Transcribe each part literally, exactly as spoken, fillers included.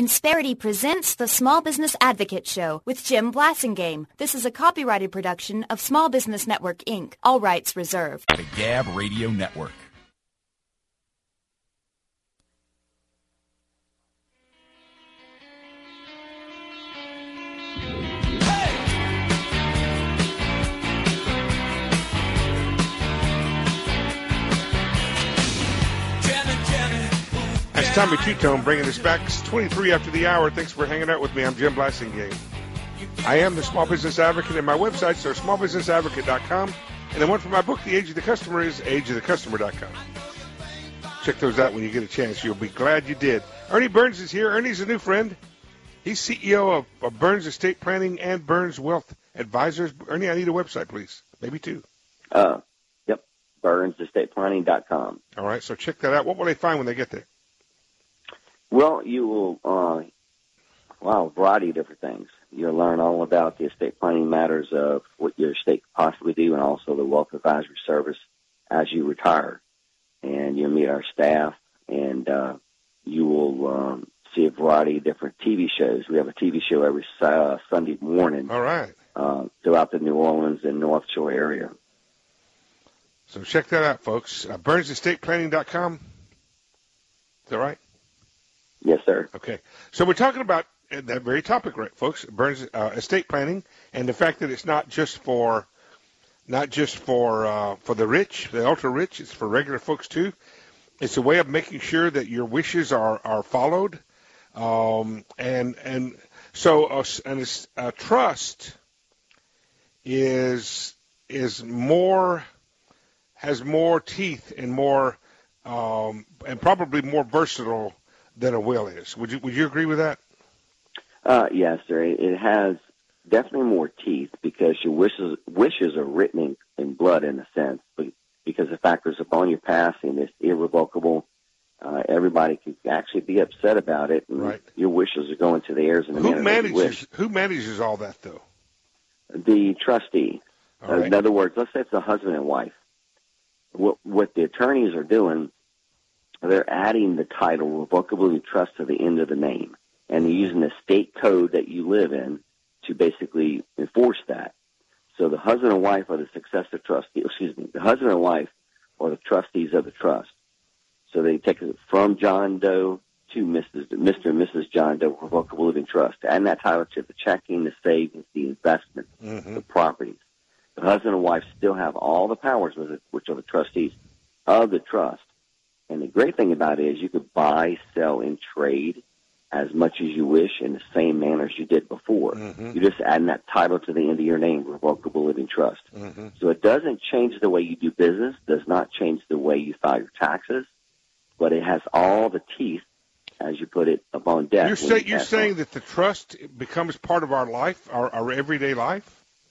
Insperity presents the Small Business Advocate Show with Jim Blasingame. This is a copyrighted production of Small Business Network, Incorporated. All rights reserved. The Gab Radio Network. That's Tommy Two-Tone bringing us back. It's twenty-three after the hour. Thanks for hanging out with me. I'm Jim Blasingame. I am the Small Business Advocate, and my websites are small business advocate dot com. And the one for my book, The Age of the Customer, is age of the customer dot com. Check those out when you get a chance. You'll be glad you did. Ernie Burns is here. Ernie's a new friend. He's C E O of, of Burns Estate Planning and Burns Wealth Advisors. Ernie, I need a website, please. Maybe two. Uh, yep, burns estate planning dot com. All right, so check that out. What will they find when they get there? Well, you will, uh, wow, a variety of different things. You'll learn all about the estate planning matters of what your estate could possibly do, and also the wealth advisory service as you retire. And you'll meet our staff, and uh, you will um, see a variety of different T V shows. We have a T V show every uh, Sunday morning. All right. Uh, throughout the New Orleans and North Shore area. So check that out, folks. Uh, burns estate planning dot com. Is that right? Yes, sir. Okay. So we're talking about that very topic, right, folks? Burns uh, estate planning, and the fact that it's not just for, not just for uh, for the rich, the ultra rich. It's for regular folks too. It's a way of making sure that your wishes are are followed, um, and and so a, and a trust is is more has more teeth and more um, and probably more versatile than a will is. Would you would you agree with that? Uh, yes, sir. It has definitely more teeth because your wishes wishes are written in, in blood in a sense, but because the factors upon your passing is irrevocable. Uh, everybody can actually be upset about it, and right. Your wishes are going to the heirs in the who manages who manages all that though? The trustee. Uh, right. In other words, let's say it's a husband and wife. What what the attorneys are doing, they're adding the title revocability trust to the end of the name, and they're using the state code that you live in to basically enforce that. So the husband and wife are the successor trustee. Excuse me, the husband and wife are the trustees of the trust. So they take it from John Doe to Missus Mister and Missus John Doe Revocable Living Trust, and that title to the checking, the savings, the investments, mm-hmm. the properties. The husband and wife still have all the powers with it, which are the trustees of the trust. And the great thing about it is you could buy, sell, and trade as much as you wish in the same manner as you did before. Mm-hmm. You're just adding that title to the end of your name, Revocable Living Trust. Mm-hmm. So it doesn't change the way you do business, does not change the way you file your taxes, but it has all the teeth, as you put it, upon death. You're, say, you you're saying on. that the trust becomes part of our life, our, our everyday life?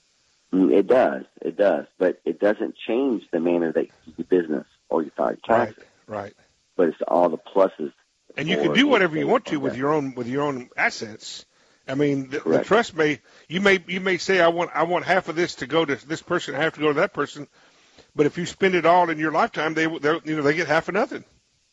It does. It does. But it doesn't change the manner that you do business or you file your taxes. Right, right. But it's all the pluses. And you can do whatever you want to with your own with your own assets. I mean, the, the trust may you may you may say I want I want half of this to go to this person, half to go to that person, but if you spend it all in your lifetime, they you know they get half of nothing.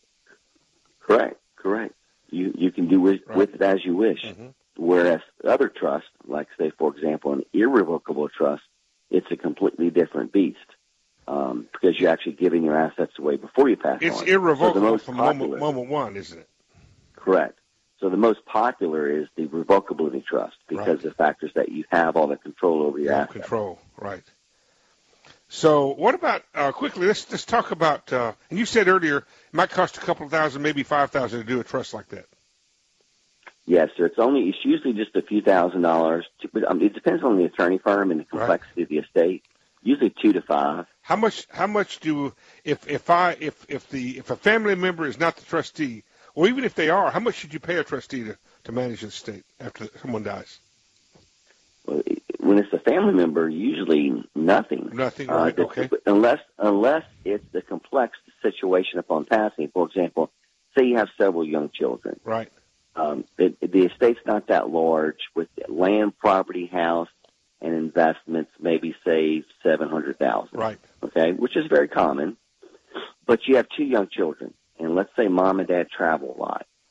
Correct, correct. You you can do with, right. with it as you wish. Mm-hmm. Whereas other trusts, like say for example an irrevocable trust, it's a completely different beast. Um, because you're actually giving your assets away before you pass it's on. It's irrevocable so from moment, moment one, isn't it? Correct. So the most popular is the revocability trust because right. of the factors that you have all the control over your yeah, assets. Control, right. So what about, uh, quickly, let's, let's talk about, uh, and you said earlier it might cost a couple of thousand, maybe five thousand to do a trust like that. Yes, sir. It's only, it's usually just a few thousand dollars. To, but, um, it depends on the attorney firm and the complexity right. of the estate. Usually two to five. How much? How much do if if I if if the if a family member is not the trustee, or even if they are, how much should you pay a trustee to, to manage the estate after someone dies? Well, when it's a family member, usually nothing. Nothing. Right. Uh, okay. Unless unless it's the complex situation upon passing. For example, say you have several young children. Right. Um, the, the estate's not that large with land, property, house, and investments, maybe say seven hundred thousand dollars. Right. Okay, which is very common. But you have two young children, and let's say mom and dad travel a lot.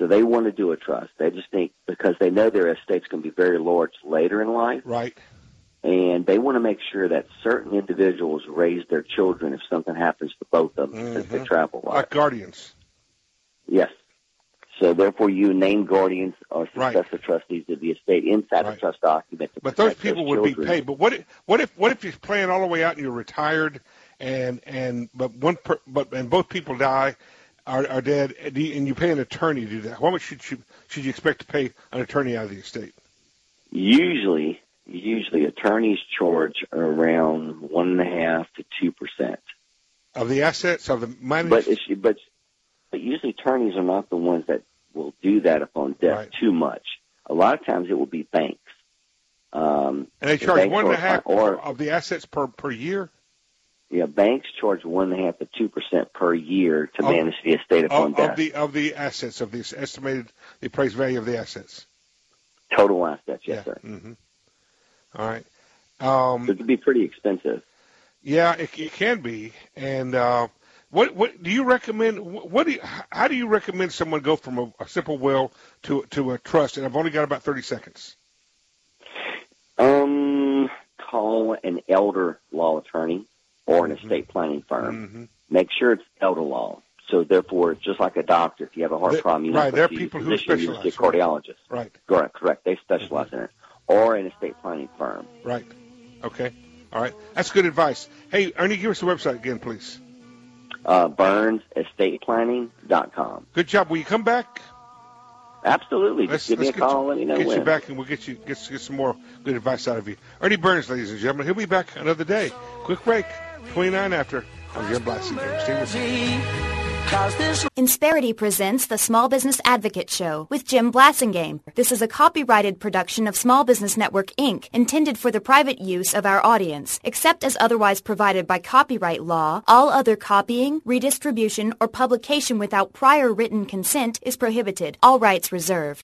So they want to do a trust. They just think, because they know their estate's going to be very large later in life. Right. And they want to make sure that certain individuals raise their children if something happens to both of them, mm-hmm. since they travel a lot. Like guardians. Yes. So therefore, you name guardians or successor right. trustees of the estate inside right. the trust document. But those people those would be paid. But what if, what if what if you're playing all the way out and you're retired, and and but one per, but and both people die, are are dead, and you pay an attorney to do that? How much should you should you expect to pay an attorney out of the estate? Usually, usually attorneys charge around one and a half to two percent of the assets of the money. But it's, but but usually attorneys are not the ones that will do that upon death right. too much. A lot of times it will be banks. Um, and they charge one and a half or, of the assets per, per year? Yeah, banks charge one and a half to two percent per year to of, manage the estate upon of, death. Of the, of the assets, of the estimated, the appraised value of the assets. Total assets, yes, yeah. sir. Mm-hmm. All right. Um, so it could be pretty expensive. Yeah, it, it can be. And, uh, What what do you recommend? What do you, how do you recommend someone go from a, a simple will to to a trust? And I've only got about thirty seconds. Um, call an elder law attorney or an mm-hmm. estate planning firm. Mm-hmm. Make sure it's elder law. So therefore, it's just like a doctor. If you have a heart there, problem, you right, have there are to people see who a physician, specialize. You see a cardiologist. Right. Correct. Correct. They specialize mm-hmm. in it, or an estate planning firm. Right. Okay. All right. That's good advice. Hey, Ernie, give us the website again, please. Uh, Burns Estate Planning dot com. Good job. Will you come back? Absolutely. Let's, Just give me a call and let me know get when. you back, and we'll get you get, get some more good advice out of you. Ernie Burns, ladies and gentlemen. He'll be back another day. Quick break. twenty-nine after. I'm Jim Blassingame. Stay with me. Insperity presents the Small Business Advocate Show with Jim Blassingame. This is a copyrighted production of Small Business Network, Incorporated, intended for the private use of our audience. Except as otherwise provided by copyright law, all other copying, redistribution, or publication without prior written consent is prohibited. All rights reserved.